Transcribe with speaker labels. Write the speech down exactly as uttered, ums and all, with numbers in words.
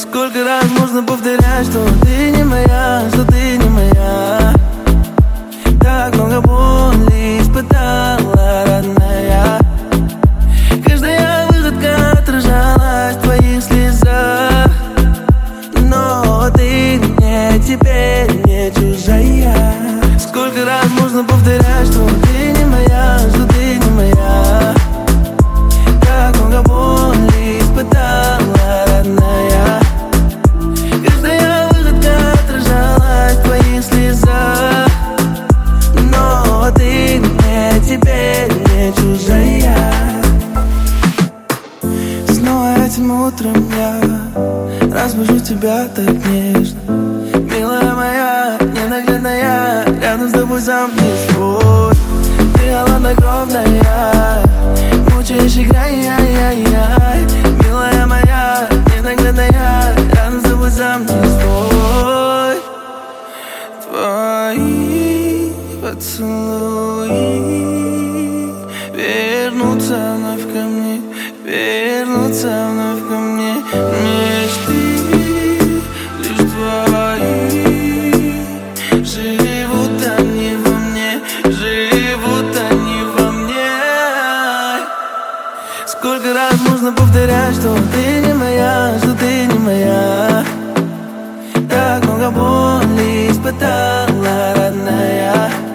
Speaker 1: Сколько раз можно повторять, что ты не моя, что ты не моя. Так много боли испытала, родная. Каждая выходка отражалась в твоих слезах. Но ты мне теперь не чужая. Сколько раз можно повторять, что ты не моя, что ты не моя. Так много боли испытала, родная. Каждая выходка отражалась в твоих слезах. Но ты мне теперь не чужая. Снова этим утром я разбужу тебя так нежно. Милая моя, ненаглядная, рядом с тобой сам не свой. Ты холоднокровная, мучаешь играй, яй, яй, яй. Милая моя, ненаглядная, рядом с тобой сам не свой. Твои поцелуи вернутся вновь ко мне, вернутся вновь ко мне. Мечты лишь твои, живут они во мне, живут они во мне. Сколько раз можно повторять, что ты не моя, что ты не моя. Так много боли испытала, родная.